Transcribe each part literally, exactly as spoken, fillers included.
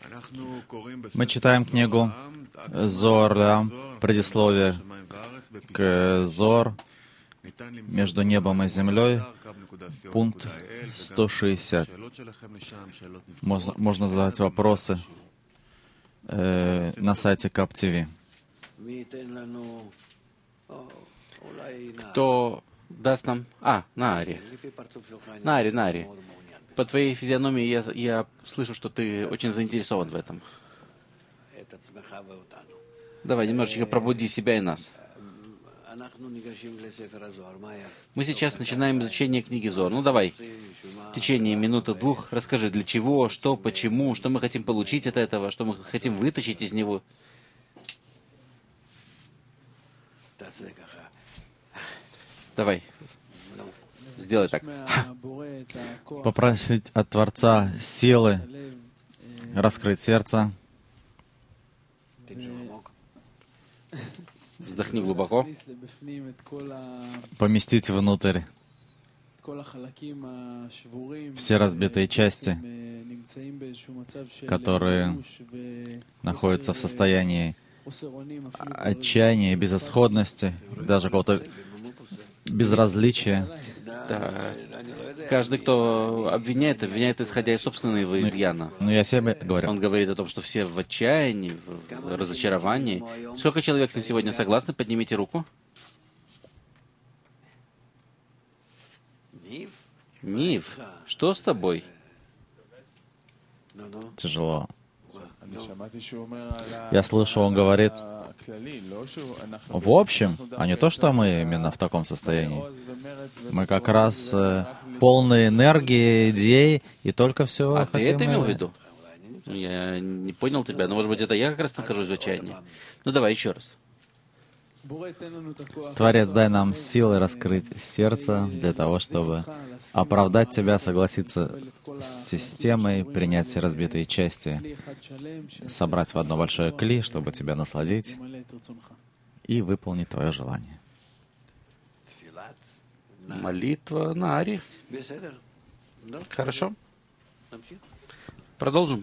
Мы читаем книгу Зоар, предисловие к Зоар, между небом и землей, пункт сто шестьдесят. Можно, можно задать вопросы э, на сайте Кап ти ви. Кто даст нам... А, Наари. Наари, Наари. По твоей физиономии я, я слышу, что ты очень заинтересован в этом. Давай, немножечко пробуди себя и нас. Мы сейчас начинаем изучение книги Зоар. Ну давай, в течение минуты-двух расскажи, для чего, что, почему, что мы хотим получить от этого, что мы хотим вытащить из него. Давай, сделай так. Попросить от Творца силы раскрыть сердце. Вздохни глубоко. Поместить внутрь все разбитые части, которые находятся в состоянии отчаяния, безысходности, даже какого-то безразличия. Да. Каждый, кто обвиняет, обвиняет, исходя из собственного изъяна. Ну, я себе говорю. Он говорит о том, что все в отчаянии, в разочаровании. Сколько человек с ним сегодня согласны? Поднимите руку. Нив, что с тобой? Тяжело. Я слышу, он говорит, в общем, а не то, что мы именно в таком состоянии. Мы как раз э, полные энергии, идей, и только все А хотим... ты это имел в и- виду? Я не понял тебя, но, может быть, это я как раз нахожусь в отчаянии. Ну, давай еще раз. Творец, дай нам силы раскрыть сердце для того, чтобы оправдать Тебя, согласиться с системой, принять все разбитые части, собрать в одно большое кли, чтобы Тебя насладить и выполнить Твое желание. Молитва Наари. Хорошо. Продолжим.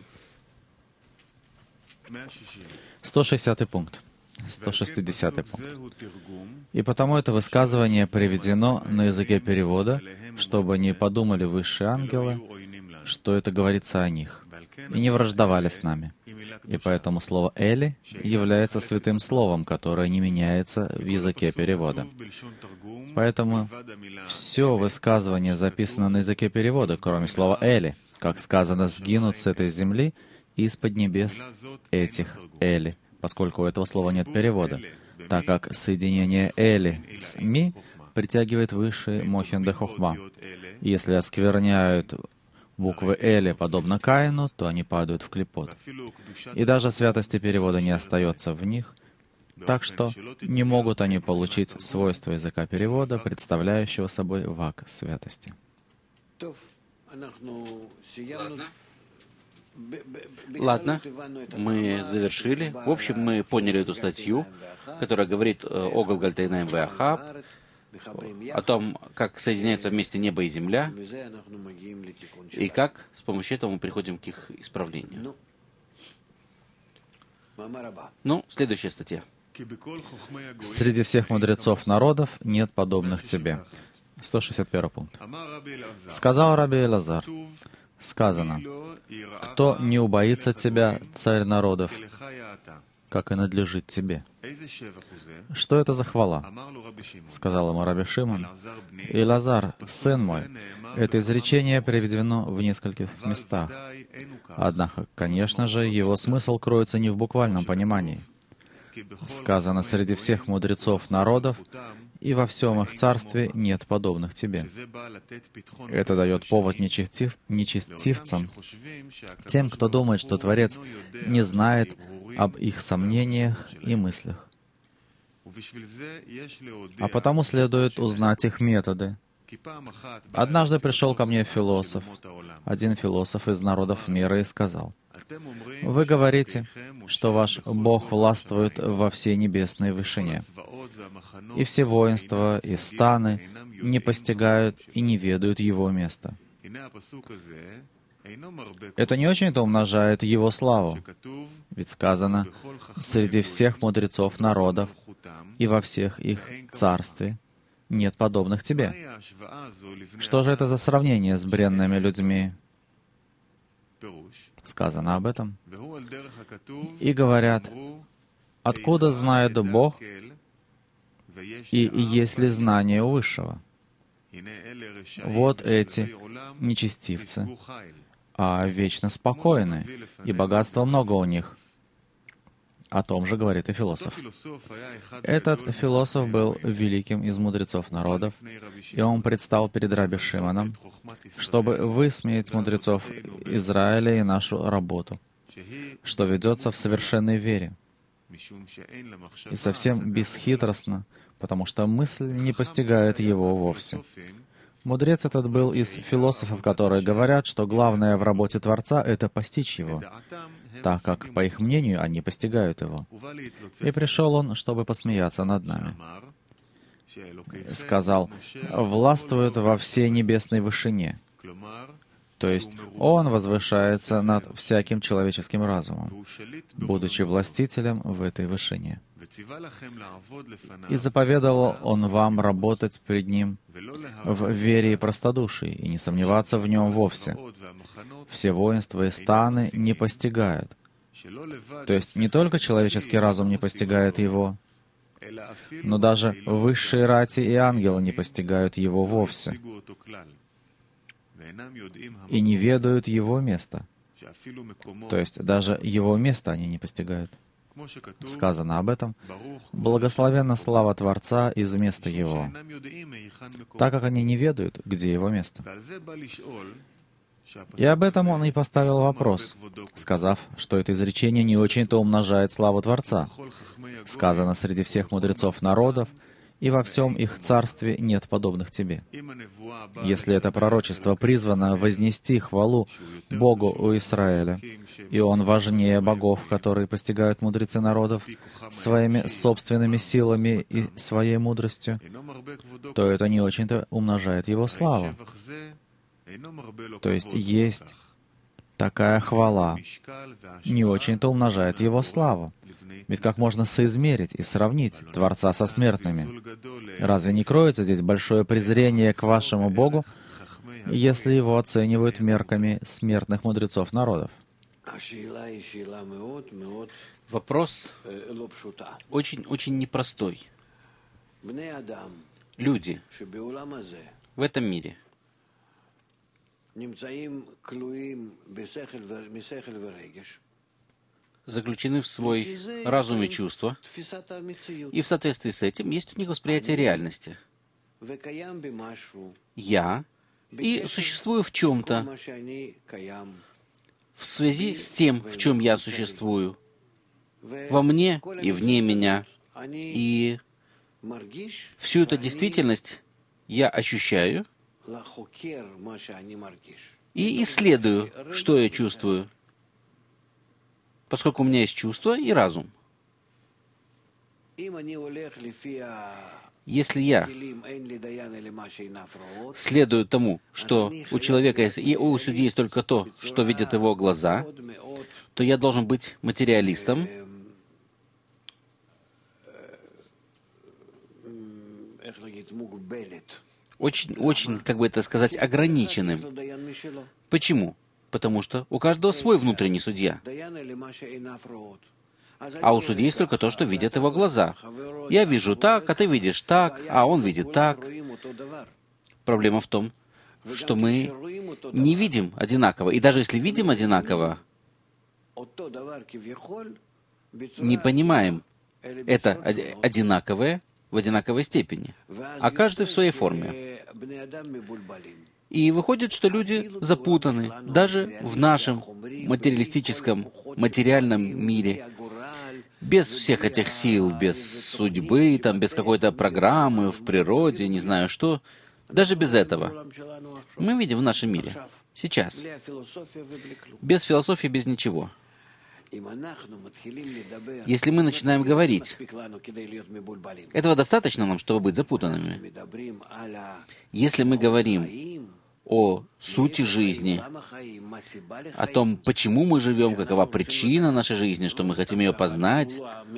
сто шестидесятый пункт. сто шестидесятый пункт. И потому это высказывание приведено на языке перевода, чтобы не подумали высшие ангелы, что это говорится о них, и не враждовали с нами. И поэтому слово «эли» является святым словом, которое не меняется в языке перевода. Поэтому все высказывание записано на языке перевода, кроме слова «эли», как сказано, «сгинут с этой земли из-под небес этих эли», поскольку у этого слова нет перевода, так как соединение «эли» с «ми» притягивает высший Мохин де Хохма. И если оскверняют буквы «эли» подобно Каину, то они падают в клипот. И даже святости перевода не остается в них, так что не могут они получить свойства языка перевода, представляющего собой вак святости. Ладно, мы завершили. В общем, мы поняли эту статью, которая говорит о Галгальтайнаем Веахаб, о том, как соединяются вместе небо и земля, и как с помощью этого мы приходим к их исправлению. Ну, следующая статья. Среди всех мудрецов народов нет подобных тебе. сто шестьдесят первый пункт. Сказал Раби Элазар, сказано, кто не убоится тебя, царь народов, как и надлежит тебе. Что это за хвала? Сказал ему Раби Шимон. Элазар, сын мой, это изречение приведено в нескольких местах. Однако, конечно же, его смысл кроется не в буквальном понимании. Сказано, среди всех мудрецов народов, и во всем их царстве нет подобных тебе. Это дает повод нечестив, нечестивцам, тем, кто думает, что Творец не знает об их сомнениях и мыслях. А потому следует узнать их методы. Однажды пришел ко мне философ, один философ из народов мира, и сказал, «Вы говорите, что ваш Бог властвует во всей небесной вышине, и все воинства и станы не постигают и не ведают Его места». это не очень-то умножает Его славу. Ведь сказано, среди всех мудрецов народов и во всех их царстве нет подобных тебе. Что же это за сравнение с бренными людьми? Сказано об этом. И говорят, откуда знает Бог, и есть ли знание у Высшего? Вот эти нечестивцы, а вечно спокойны, и богатства много у них. О том же говорит и философ. Этот философ был великим из мудрецов народов, и он предстал перед Раби Шимоном, чтобы высмеять мудрецов Израиля и нашу работу, что ведется в совершенной вере, и совсем бесхитростно, потому что мысль не постигает его вовсе. Мудрец этот был из философов, которые говорят, что главное в работе Творца — это постичь Его, так как, по их мнению, они постигают Его. И пришел он, чтобы посмеяться над нами. Сказал, «Властвует во всей небесной вышине». То есть Он возвышается над всяким человеческим разумом, будучи властителем в этой вышине. И заповедовал Он вам работать пред Ним в вере и простодушии, и не сомневаться в Нем вовсе. Все воинства и станы не постигают. То есть не только человеческий разум не постигает Его, но даже высшие рати и ангелы не постигают Его вовсе и не ведают Его места. То есть даже Его места они не постигают. Сказано об этом, «Благословенна слава Творца из места Его», так как они не ведают, где Его место. И об этом он и поставил вопрос, сказав, что это изречение не очень-то умножает славу Творца. Сказано, среди всех мудрецов народов и во всем их царстве нет подобных тебе. Если это пророчество призвано вознести хвалу Богу у Израиля, и Он важнее богов, которые постигают мудрецы народов своими собственными силами и своей мудростью, то это не очень-то умножает Его славу. То есть есть такая хвала, не очень-то умножает Его славу. Ведь как можно соизмерить и сравнить Творца со смертными? Разве не кроется здесь большое презрение к вашему Богу, если Его оценивают мерками смертных мудрецов народов? Вопрос очень-очень непростой. Люди в этом мире заключены в свой разум и чувства, и в соответствии с этим есть у них восприятие реальности. Я и существую в чем-то, в связи с тем, в чем я существую, во мне и вне меня, и всю эту действительность я ощущаю и исследую, что я чувствую, поскольку у меня есть чувство и разум. Если я следую тому, что у человека есть, и у судьи есть только то, что видят его глаза, то я должен быть материалистом, очень-очень, как бы это сказать, ограниченным. Почему? Потому что у каждого свой внутренний судья. А у судьи есть только то, что видят его глаза. Я вижу так, а ты видишь так, а он видит так. Проблема в том, что мы не видим одинаково. И даже если видим одинаково, не понимаем это одинаковое в одинаковой степени, а каждый в своей форме. И выходит, что люди запутаны даже в нашем материалистическом, материальном мире, без всех этих сил, без судьбы, там, без какой-то программы в природе, не знаю что, даже без этого. Мы видим в нашем мире, сейчас, без философии, без ничего. Если мы начинаем говорить, этого достаточно нам, чтобы быть запутанными. Если мы говорим о сути жизни, о том, почему мы живем, какова причина нашей жизни, что мы хотим ее познать.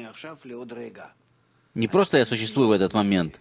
Не просто я существую в этот момент.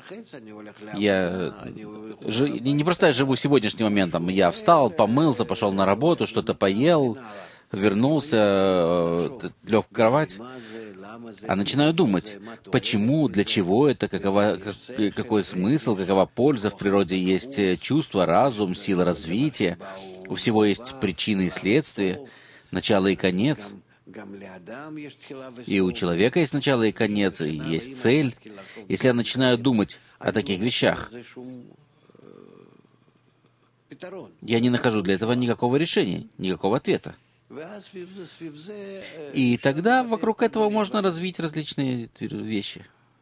Я ж... не просто я живу сегодняшним моментом. Я встал, помылся, пошел на работу, что-то поел, вернулся, лег в кровать, а начинаю думать, почему, для чего это, какова, какой смысл, какова польза. В природе есть чувство, разум, сила развития. У всего есть причины и следствия, начало и конец. И у человека есть начало и конец, и есть цель. Если я начинаю думать о таких вещах, я не нахожу для этого никакого решения, никакого ответа. И тогда вокруг этого можно развить различные вещи.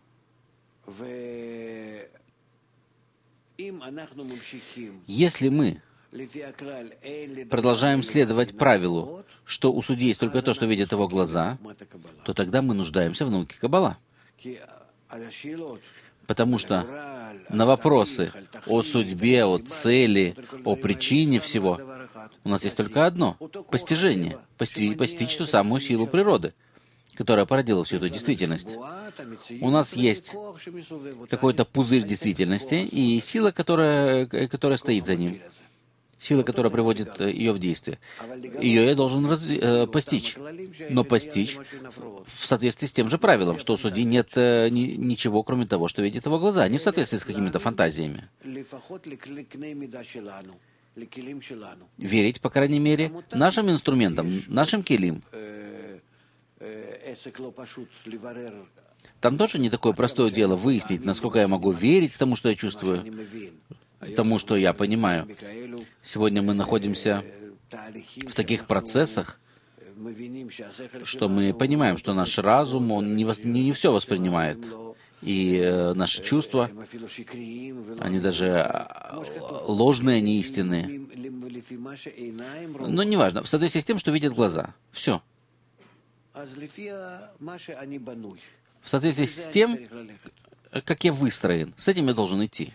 Если мы продолжаем следовать правилу, что у судьи есть только то, что видят его глаза, то тогда мы нуждаемся в науке Каббала. Потому что на вопросы о судьбе, о цели, о причине всего у нас есть только одно — постижение, пости, постичь ту самую силу природы, которая породила всю эту действительность. У нас есть какой-то пузырь действительности и сила, которая, которая стоит за ним. Сила, которая приводит ее в действие. Ее я должен раз, э, постичь. Но постичь в соответствии с тем же правилом, что у судьи нет э, ни, ничего, кроме того, что видит его глаза, не в соответствии с какими-то фантазиями. Верить, по крайней мере, нашим инструментам, нашим келим. Там тоже не такое простое дело выяснить, насколько я могу верить тому, что я чувствую, тому, что я понимаю. Сегодня мы находимся в таких процессах, что мы понимаем, что наш разум, он не, вос... не все воспринимает. И э, наши чувства, они даже ложные, не истинные. Но неважно, в соответствии с тем, что видят глаза. Все. В соответствии с тем, как я выстроен, с этим я должен идти.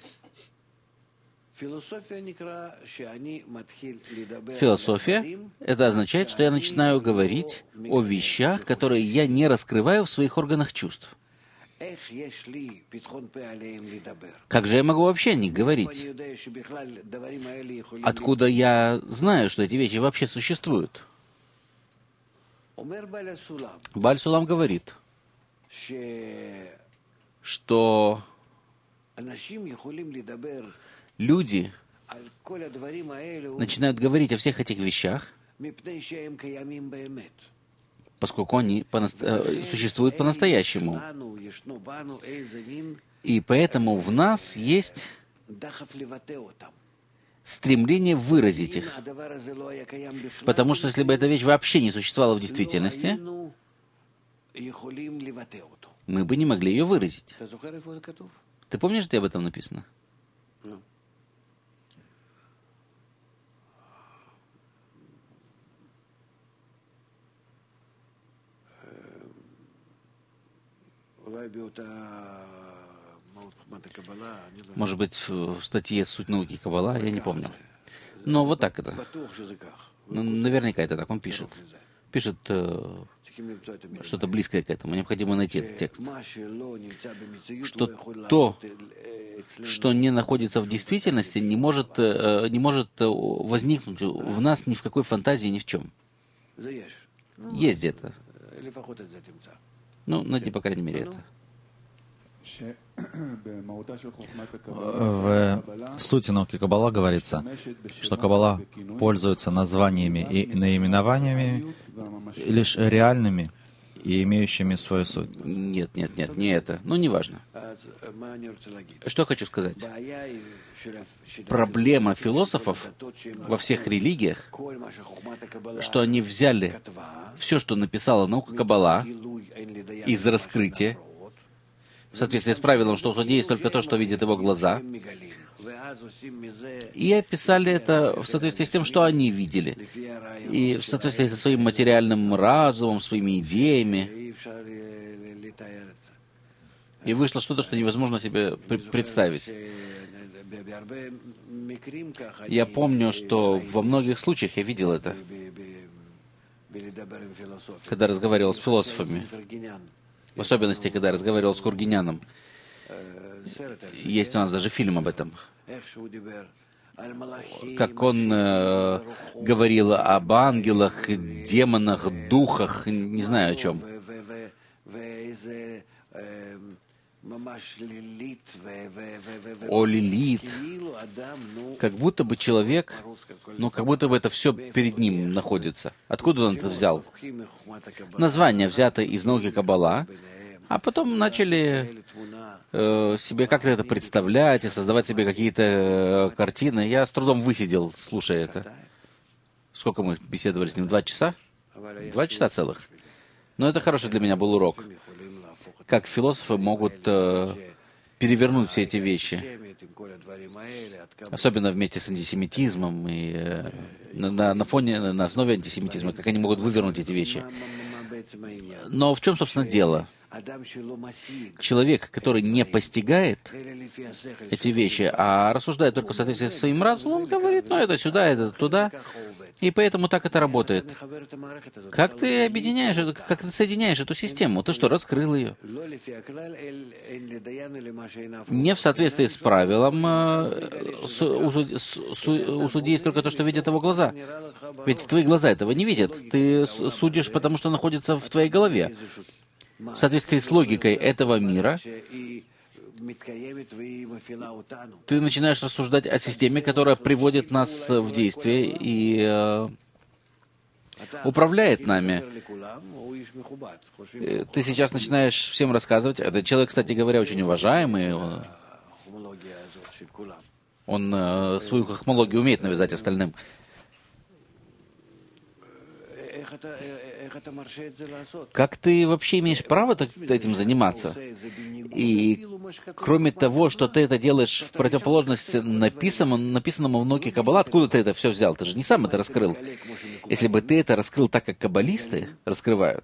Философия — это означает, что я начинаю говорить о вещах, которые я не раскрываю в своих органах чувств. Как же я могу вообще о них говорить? Откуда я знаю, что эти вещи вообще существуют? Бааль Сулам говорит, что люди начинают говорить о всех этих вещах, поскольку они по-наст... существуют по-настоящему. И поэтому в нас есть стремление выразить их. Потому что если бы эта вещь вообще не существовала в действительности, мы бы не могли ее выразить. Ты помнишь, где об этом написано? Может быть, в статье «Суть науки Каббала», я не помню. Но вот так это. Ну, наверняка это так он пишет. Пишет э, что-то близкое к этому. Необходимо найти этот текст. Что то, что не находится в действительности, не может, э, не может возникнуть в нас ни в какой фантазии, ни в чем. Есть где-то. Ну, найди, по крайней мере, это. В сути науки Каббала говорится, что Каббала пользуется названиями и наименованиями лишь реальными и имеющими свою суть. Нет, нет, нет, не это. Ну, неважно. Что хочу сказать? Проблема философов во всех религиях, что они взяли все, что написала наука Каббала, из раскрытия, в соответствии с правилом, что у судьи есть только то, что видят его глаза, и описали это в соответствии с тем, что они видели, и в соответствии со своим материальным разумом, своими идеями. И вышло что-то, что невозможно себе представить. Я помню, что во многих случаях я видел это, когда разговаривал с философами, в особенности, когда разговаривал с Кургиняном. Есть у нас даже фильм об этом. Как он э, говорил об ангелах, демонах, духах, не знаю о чем. О Лилит. Как будто бы человек, ну, как будто бы это все перед ним находится. Откуда он это взял? Название взято из науки Каббала, а потом начали э, себе как-то это представлять и создавать себе какие-то э, картины. Я с трудом высидел, слушая это. Сколько мы беседовали с ним? Два часа? Два часа целых. Но это хороший для меня был урок. Как философы могут э, перевернуть все эти вещи. Особенно вместе с антисемитизмом и э, на, на фоне, на основе антисемитизма, как они могут вывернуть эти вещи. Но в чем, собственно, дело? Человек, который не постигает эти вещи, а рассуждает только в соответствии со своим разумом, он говорит, ну, это сюда, это туда, и поэтому так это работает. Как ты объединяешь, как ты соединяешь эту систему? Ты что, раскрыл ее? Не в соответствии с правилом, у судьи есть только то, что видят его глаза. Ведь твои глаза этого не видят. Ты судишь, потому что находится в твоей голове. В соответствии с логикой этого мира, ты начинаешь рассуждать о системе, которая приводит нас в действие и э, управляет нами. Ты сейчас начинаешь всем рассказывать. Этот человек, кстати говоря, очень уважаемый. Он, он э, свою хохмологию умеет навязать остальным. Как ты вообще имеешь право этим заниматься? И кроме того, что ты это делаешь в противоположность написанному, написанному в науке Каббала, откуда ты это все взял? Ты же не сам это раскрыл. Если бы ты это раскрыл так, как каббалисты раскрывают,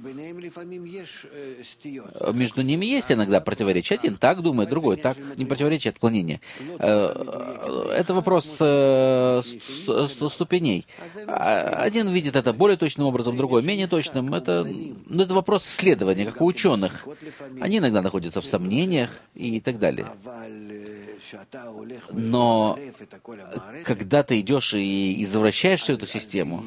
между ними есть иногда противоречия. Один так думает, другой так. Не противоречие, а отклонение. Это вопрос ступеней. Один видит это более точным образом, другой менее точным. Это, ну, это вопрос исследования, как у ученых. Они иногда находятся в сомнениях и так далее. Но когда ты идешь и извращаешь всю эту систему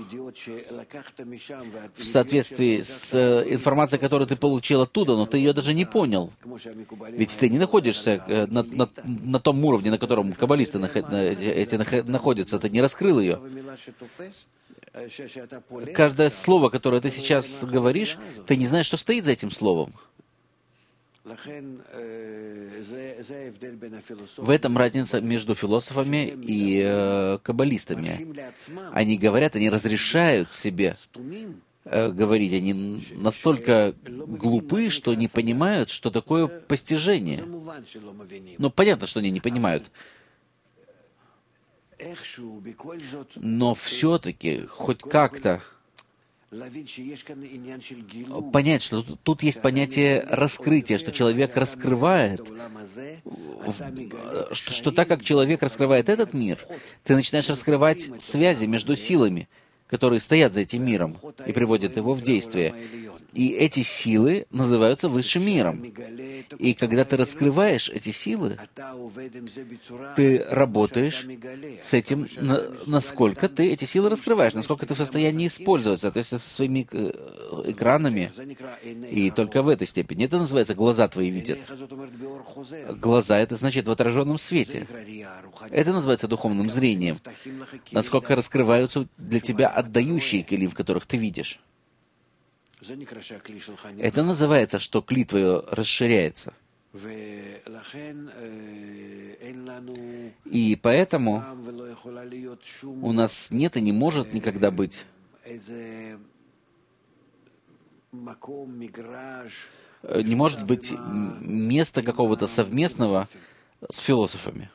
в соответствии с информацией, которую ты получил оттуда, но ты ее даже не понял. Ведь ты не находишься на, на, на том уровне, на котором каббалисты эти находятся, ты не раскрыл ее. Каждое слово, которое ты сейчас говоришь, ты не знаешь, что стоит за этим словом. В этом разница между философами и э, каббалистами. Они говорят, они разрешают себе э, говорить. Они настолько глупы, что не понимают, что такое постижение. Ну, понятно, что они не понимают. Но все-таки хоть как-то понять, что тут есть понятие раскрытия, что человек раскрывает, что, что так как человек раскрывает этот мир, ты начинаешь раскрывать связи между силами, которые стоят за этим миром и приводят его в действие. И эти силы называются высшим миром. И когда ты раскрываешь эти силы, ты работаешь с этим, на, насколько ты эти силы раскрываешь, насколько ты в состоянии использовать, соответственно, со своими экранами. И только в этой степени. Это называется «глаза твои видят». Глаза — это значит в отраженном свете. Это называется духовным зрением. Насколько раскрываются для тебя отдающие келим, в которых ты видишь. Это называется, что кли твое расширяется. И поэтому у нас нет и не может никогда быть не может быть места какого-то совместного с философами.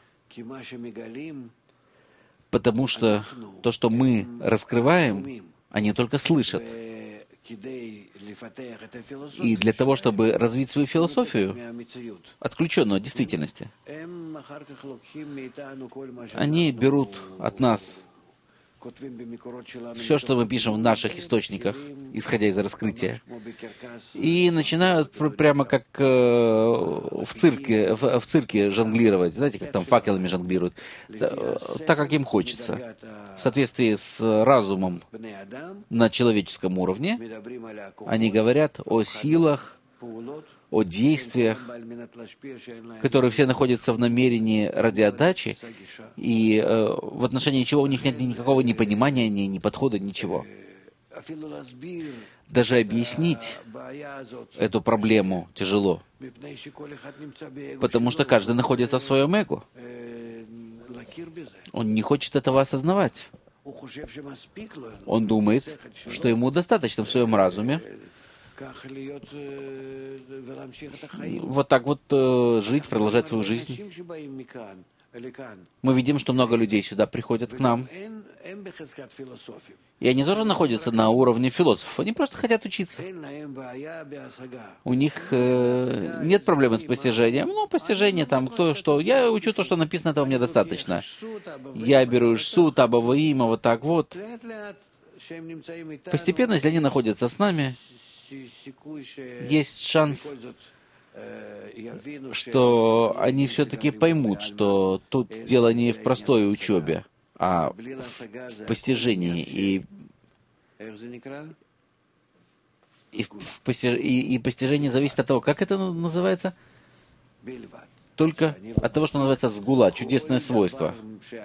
Потому что то, что мы раскрываем, они только слышат. И для того, чтобы развить свою философию, отключенную от действительности, они берут от нас все, что мы пишем в наших источниках, исходя из раскрытия, и начинают пр- прямо как э, в цирке, в, в цирке жонглировать, знаете, как там факелами жонглируют, да, так, как им хочется, в соответствии с разумом на человеческом уровне. Они говорят о силах, о действиях, которые все находятся в намерении ради отдачи, и э, в отношении чего у них нет никакого ни понимания, ни, ни подхода, ничего. Даже объяснить эту проблему тяжело, потому что каждый находится в своем эго. Он не хочет этого осознавать. Он думает, что ему достаточно в своем разуме вот так вот э, жить, продолжать свою жизнь. Мы видим, что много людей сюда приходят к нам, и они тоже находятся на уровне философов. Они просто хотят учиться. У них э, нет проблемы с постижением. Ну, постижение там, то, что... Я учу то, что написано, этого мне достаточно. Я беру Ишсут, Аба Ваима, вот так вот. Постепенно, если они находятся с нами, есть шанс, что они все-таки поймут, что тут дело не в простой учебе, а в постижении. И, и, в постиж... и, и постижение зависит от того, как это называется? Только от того, что называется сгула, чудесное свойство.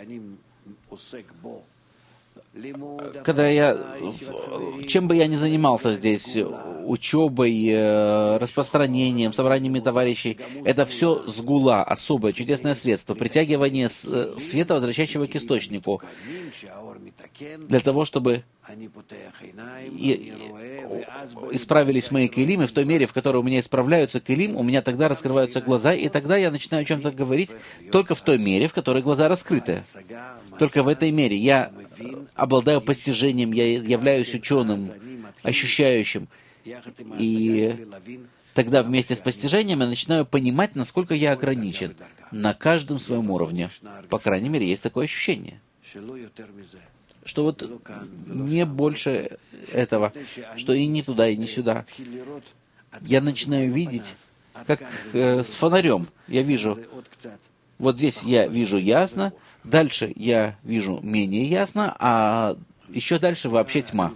Когда я, чем бы я ни занимался здесь, учебой, распространением, собраниями товарищей, это все сгула, особое, чудесное средство, притягивание света, возвращающего к источнику, для того, чтобы и, исправились мои келим, и в той мере, в которой у меня исправляются келим, у меня тогда раскрываются глаза, и тогда я начинаю о чем-то говорить только в той мере, в которой глаза раскрыты. Только в этой мере я обладаю постижением, я являюсь ученым, ощущающим. И тогда вместе с постижением я начинаю понимать, насколько я ограничен на каждом своем уровне. По крайней мере, есть такое ощущение. Что вот не больше этого, что и не туда, и не сюда. Я начинаю видеть, как э, с фонарем. Я вижу, вот здесь я вижу ясно, дальше я вижу менее ясно, а еще дальше вообще тьма.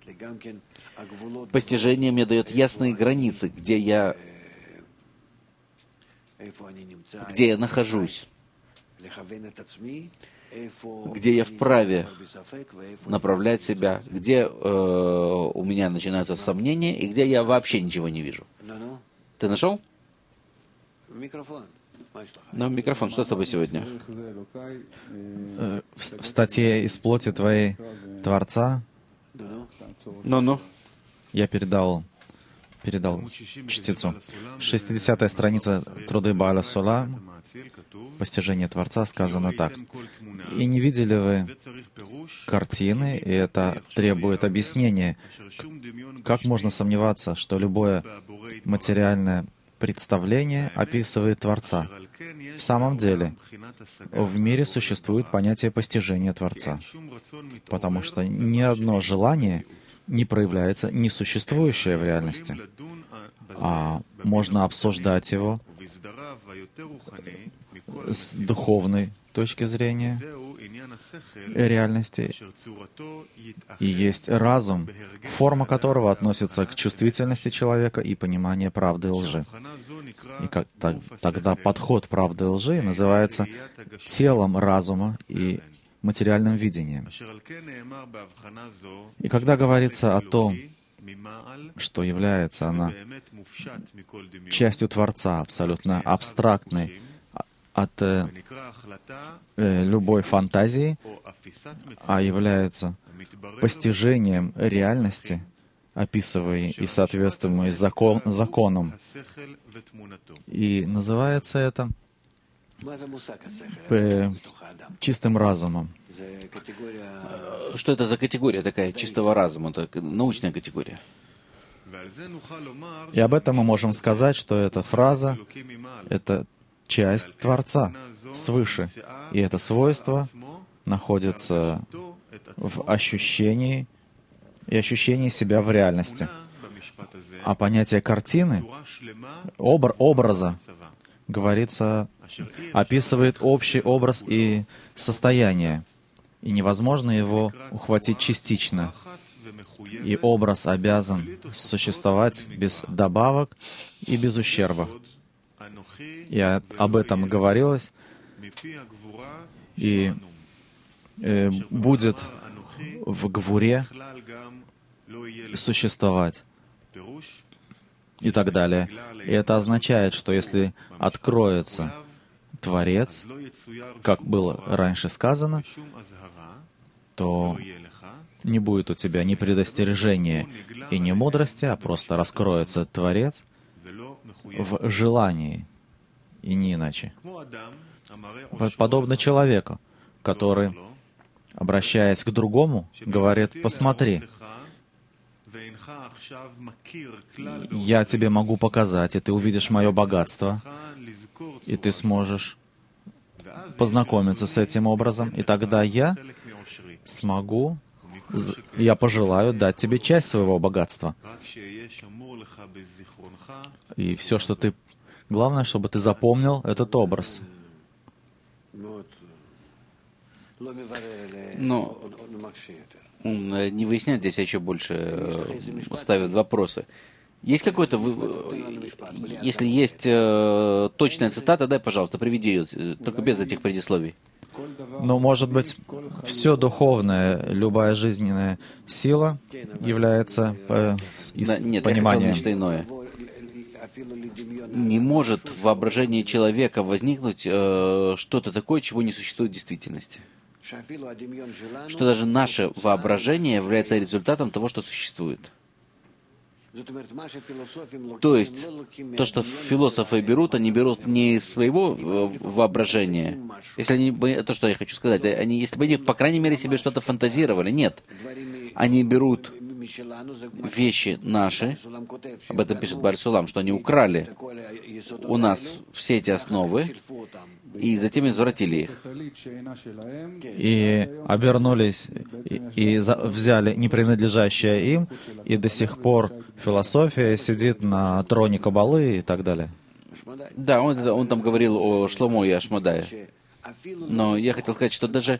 Постижение мне дает ясные границы, где я, где я нахожусь, где я вправе направлять себя, где э, у меня начинаются сомнения, и где я вообще ничего не вижу. Ты нашел? Ну, микрофон, что с тобой сегодня? В, в статье «Из плоти твоей Творца» Ну-ну. я передал, передал чтецу. шестидесятая страница Труды Бааля Сула, постижение Творца, сказано так. «И не видели вы картины, и это требует объяснения. Как можно сомневаться, что любое материальное представление описывает Творца? В самом деле, в мире существует понятие постижения Творца, потому что ни одно желание не проявляется несуществующее в реальности, а можно обсуждать его с духовной точки зрения реальности. И есть разум, форма которого относится к чувствительности человека и пониманию правды и лжи. И как, так, тогда подход правды и лжи называется телом разума и материальным видением. И когда говорится о том, что является она частью Творца, абсолютно абстрактной, от э, э, любой фантазии, а является постижением реальности, описываемой и соответствуемой закон, законам. И называется это э, чистым разумом. Что это за категория такая чистого разума? Это научная категория. И об этом мы можем сказать, что эта фраза — это часть Творца свыше. И это свойство находится в ощущении и ощущении себя в реальности. А понятие картины, обр- образа, говорится, описывает общий образ и состояние. И невозможно его ухватить частично. И образ обязан существовать без добавок и без ущерба. И о- об этом говорилось. И э, будет в Гвуре существовать. И так далее. И это означает, что если откроется Творец, как было раньше сказано, то не будет у тебя ни предостережения и ни мудрости, а просто раскроется Творец в желании, и не иначе. Подобно человеку, который, обращаясь к другому, говорит: «Посмотри, я тебе могу показать, и ты увидишь мое богатство, и ты сможешь познакомиться с этим образом, и тогда я смогу, я пожелаю дать тебе часть своего богатства. И все, что ты... Главное, чтобы ты запомнил этот образ». Но он не выясняет здесь, а еще больше э, ставит вопросы. Есть какой-то... Если есть э, точная цитата, дай, пожалуйста, приведи ее, только без этих предисловий. Но, может быть, все духовное, любая жизненная сила является по, из, да, нет, пониманием. Я хотел нечто иное. Не может в воображении человека возникнуть э, что-то такое, чего не существует в действительности. Что даже наше воображение является результатом того, что существует. То есть, то, что философы берут, они берут не из своего воображения. Если они, то, что я хочу сказать, они, если бы они, по крайней мере, себе что-то фантазировали, нет. Они берут вещи наши, об этом пишет Бааль Сулам, что они украли у нас все эти основы, и затем извратили их. И обернулись, и, и за, взяли не принадлежащее им, и до сих пор философия сидит на троне Каббалы и так далее. Да, он, он там говорил о Шломо и Ашмадае. Но я хотел сказать, что даже,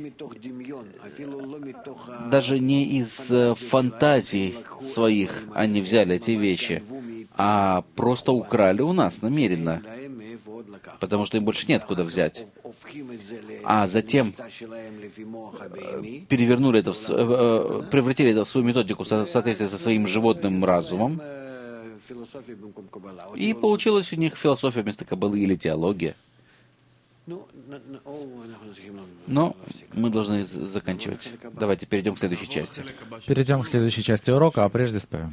даже не из фантазий своих они взяли эти вещи, а просто украли у нас намеренно, потому что им больше нет куда взять. А затем перевернули это, в, превратили это в свою методику в соответствии со своим животным разумом, и получилась у них философия вместо Каббалы или теология. Но мы должны заканчивать. Давайте перейдем к следующей части. Перейдем к следующей части урока, а прежде споем.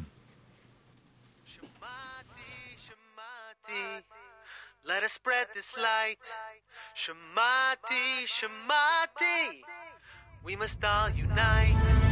Let us spread this light. Shamati, Shamati. We must all unite.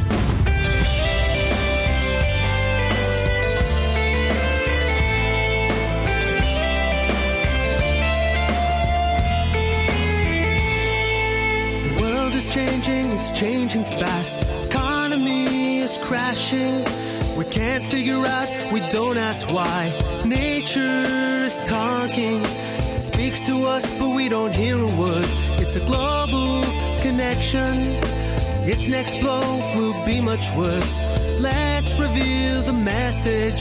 The world is changing, it's changing fast. Economy is crashing. We can't figure out, we don't ask why. Nature is talking, it speaks to us, but we don't hear a word. It's a global connection. Its next blow will be much worse. Let's reveal the message.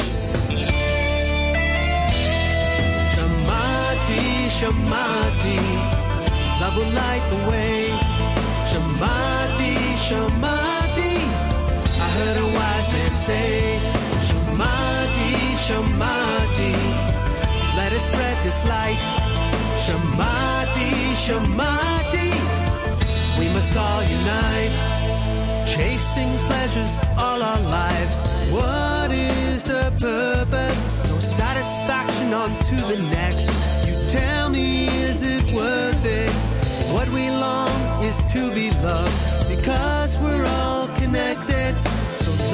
Shamati, Shamati, love will light the way. Shamati, Shamati, I heard a wise man say, Shamati, Shamati, let us spread this light. Shamati, Shamati, we must all unite. Chasing pleasures all our lives, what is the purpose? No satisfaction on to the next. You tell me, is it worth it? What we long is to be loved, because we're all connected. So